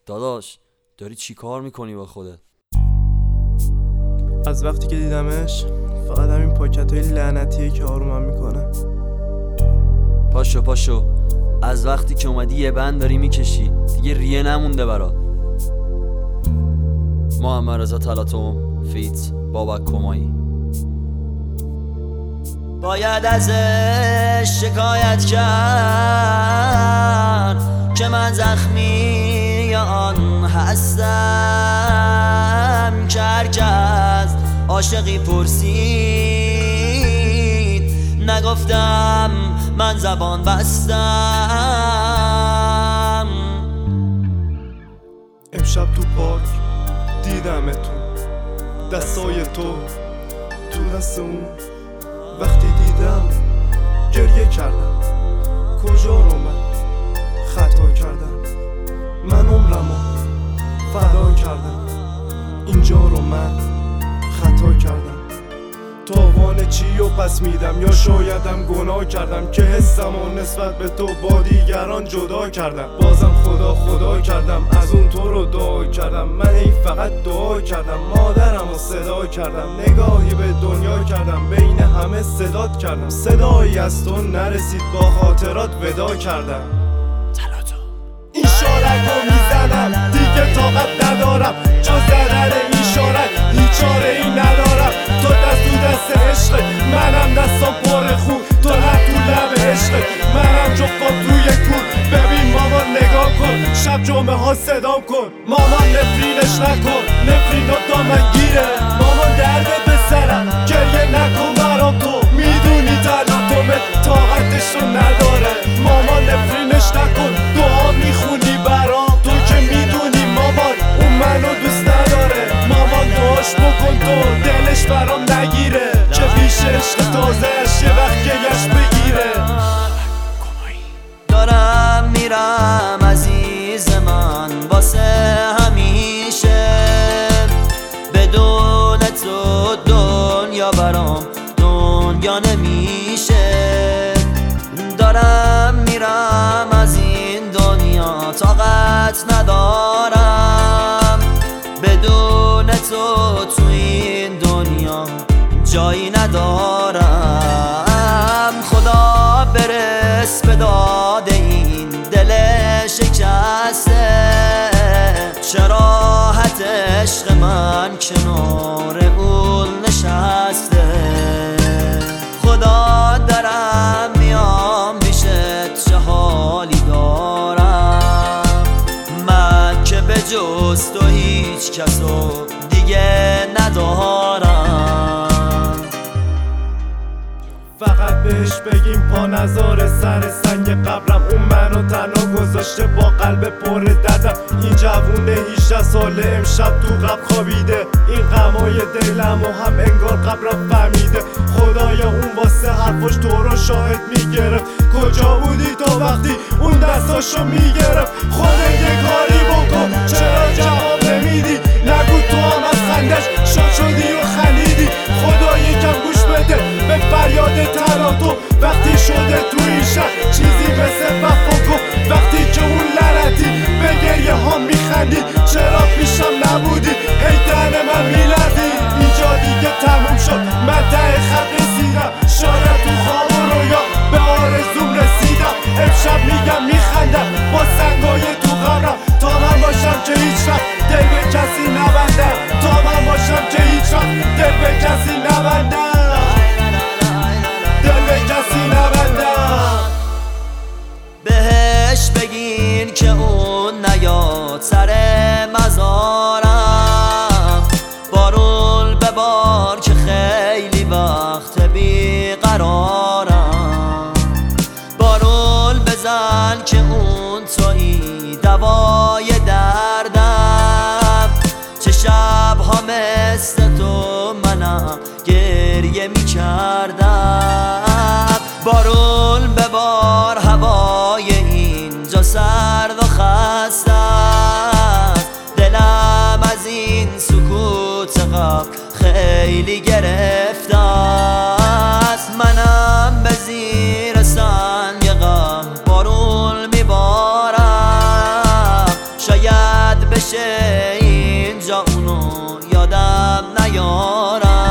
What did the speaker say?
داداش داری چی کار میکنی با خودت؟ از وقتی که دیدمش فقط همین پاکت‌های لعنتیه که آرومم میکنه. پاشو از وقتی که اومدی یه بند داری میکشی، دیگه ریه نمونده برات. محمد رضا تلاطم فیت بابک کمایی. باید ازش شکایت کرد که من زخمی آن هستم، که هرکس عاشقی پرسید نگفتم من زبان بستم. امشب تو پارک دیدمتون، دستای تو تو دست اون. وقتی دیدم گریه کردم، کجا رو من خطا کردم؟ من عمرمو فدا کردم، اینجا رو من خطا کردم. تاوان چی و پس میدم، یا شایدم گناه کردم که حسم و نسبت به تو با دیگران جدا کردم. بازم خدا کردم، از اون تو رو دعا کردم. من ای فقط دعا کردم، مادرم رو صدا کردم. نگاهی به دنیا کردم، بین همه صدات کردم. صدایی از تو نرسید، با خاطرات ودا کردم. این شارک رو میزنم، دیگه طاقت ندارم جز زدن این شارک، هیچ چاره ای ندارم. تو دست تو دست عشقت، منم دستم پر خون. تو لب تو لب عشقت، منم جفتم توی کون. ببین مامان نگاه کن، شب جمعه ها صدام کن. مامان نفرینش نکن، نفرینات دامنگیره. مامان درده به سرم، گریه نکن برام. تو میدونی تلاطمت طاقتش رو نداره. مامان نفرینش نکن، دعا میخونی برام. تو که میدونی مامان اون منو دوست نداره. مامان دعاش بکن تو دلش برام نگیره، چه پیش عشق تازهش یه وقت گهش بگیره. دارم میرم عزیز من واسه همیشه، بدون تو دنیا برام دنیا نمیشه. دارم میرم از این دنیا، طاقت ندارم بدون تو تو این دنیا جایی ندارم. خدا برس به داد این دل شکسته، شراحت عشق من کنار اون نشسته. خدا دارم میام بیشت، چه حالی دارم من که به جز تو هیچ کسو دیگه ندارم. فقط بهش بگیم پا نذاره سر سنگ قبرم. اون منو تنها گذاشته با قلب پر دردم. این جوونه 18 ساله امشب تو قبر خوابیده. این غمای دلمو هم انگار قبرم فهمیده. خدایا اون واسه حرفاش تو رو شاهد میگرفت. کجا بودی تو وقتی اون دستاشو میگرفت؟ خودت یه کاری بکن، چرا جواب نمیدی؟ نگو تو هم از خندش شاد شدی و خندیدی. خدا یکم گوش بده به فریاد تلاطم. وقتی شده تو این شهر چیزی مثل وفا کن. وقتی که اون لعنتی به گریه ها میخندی، چرا پیشم نبودی؟ هی دهن من میلردی. اینجا دیگه تموم شد، من ته خط رسیدم. شاید تو خواب و رویا به آرزوم رسیدم. امشب میگم میخندم با سنگای تو قبرم. تا من باشم که هیچ وقت دل به کسی نبندم. تا من باشم که هیچ وقت دل به کسی نبندم. دل به کسی نبندم. بهش بگین که اون نیاد سر مزارم. بارون ببار که خیلی وقت بیقرارم. بارون بزن که اون تویی دوای دردم. چه شبها مثل تو منم گریه میکردم. بارون ببار هوای اینجا سرد و خسته است. دلم از این سکوت قبل خیلی گرفته است. منم به زیر سنگ غم بارون میبارم. شاید جا اونو یادم نیارم.